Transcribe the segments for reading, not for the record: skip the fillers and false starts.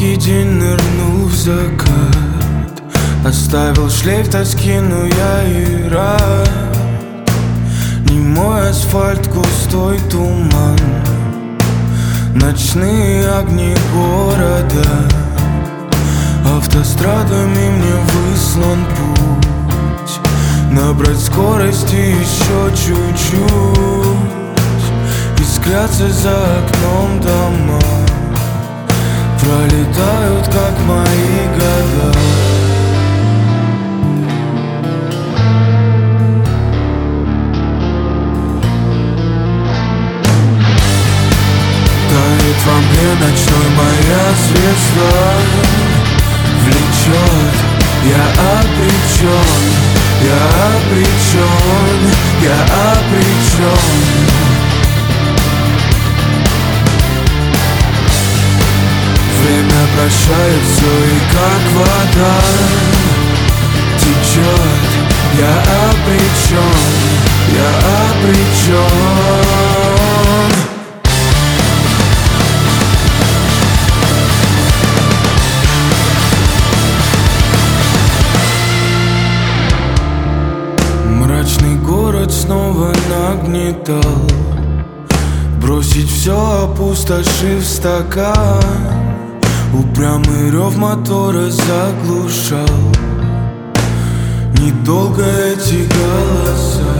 Долгий день нырнул в закат, оставил шлейф тоски, но я и рад. Немой асфальт, густой туман, ночные огни города. Автострадами мне выслан путь, набрать скорости еще чуть-чуть. Искрятся за окном дома, пролетают, как мои года. Тает во мне ночной моя звезда, влечет, я обречен, я обречен, я обречен. Время прощает все, и как вода течет. Я обречен, я обречен. Мрачный город снова нагнетал, бросить все, опустошив стакан. Упрямый рев мотора заглушал недолго эти голоса.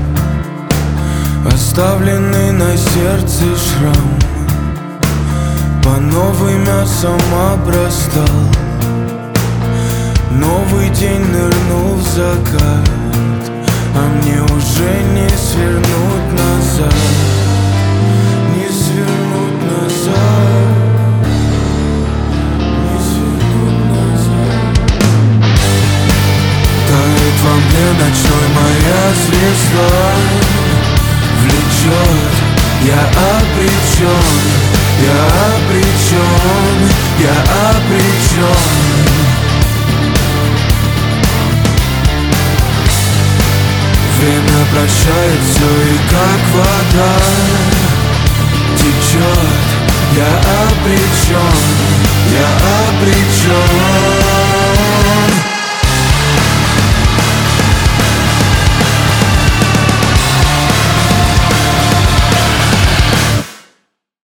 Оставленный на сердце шрам по новой мясом обрастал. Новый день нырнул в закат, а мне уже не свернуть назад, не свернуть назад. Во мне ночной моя звезда, влечет, я обречен, я обречен, я обречен. Время прощает все, и как вода течет. Я обречен,